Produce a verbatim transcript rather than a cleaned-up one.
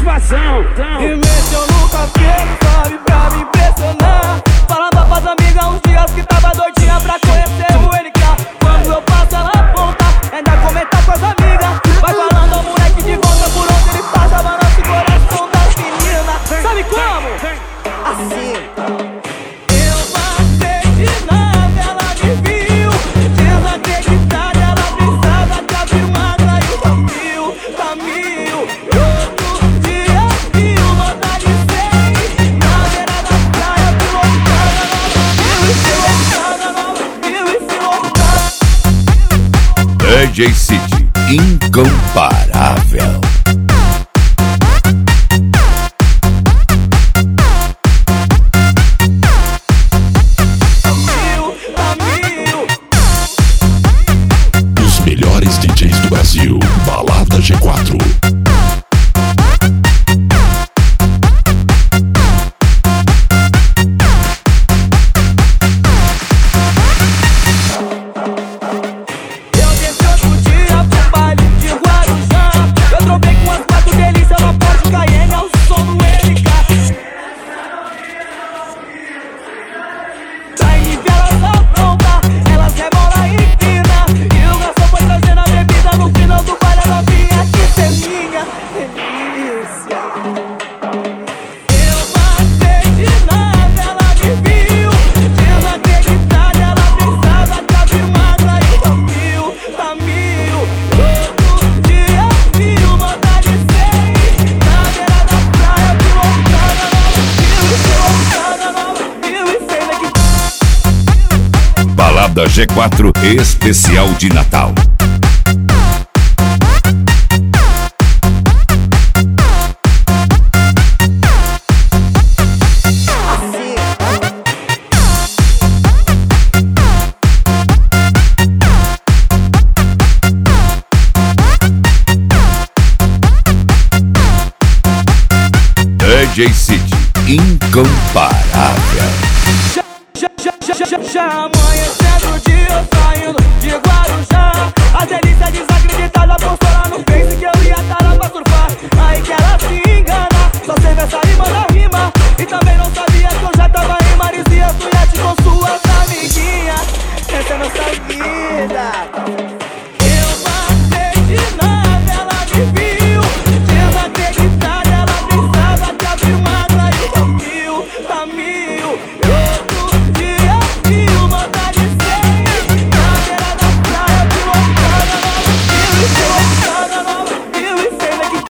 motivação. Então. E meteu no cabelo, sabe, pra me impressionar. Falava pras amigas uns dias que tava doidinha pra conhecer o L K. Quando eu passo ela aponta, ainda comenta com as amigas. Vai falando ao moleque de volta por onde ele passa, balança o coração das meninas. Sabe como? Assim. Eu passei de nave, ela me viu. Desacreditada, ela pensava que a firmada e o caminho, caminho. Outro dia viu, nota de cem. Na beira da praia, pilotada, nova viu e se loucada, D J City, incomparável. Os melhores D Js do Brasil, Balada G quatro. eu desci outro dia pro baile de Guarujá. Eu trovei com as quatro delícias, uma Porsche Cayenne ao som do L K. Sai de elas apronta, elas rebolam e empina. E o garçom foi trazendo a bebida no final do baile. Ela vinha aqui ser minha delícia. Eu passei de nave, ela me viu. Desacreditada, ela pensava que a firmada e o caminho, caminho. Outro dia viu, nota de cem. Na beira da praia, pilotada, nova viu e se loucada, nova viu e sei daqui. Balada G quatro especial de Natal. D J City, incomparável. Já, já, já, já, já amanheceu.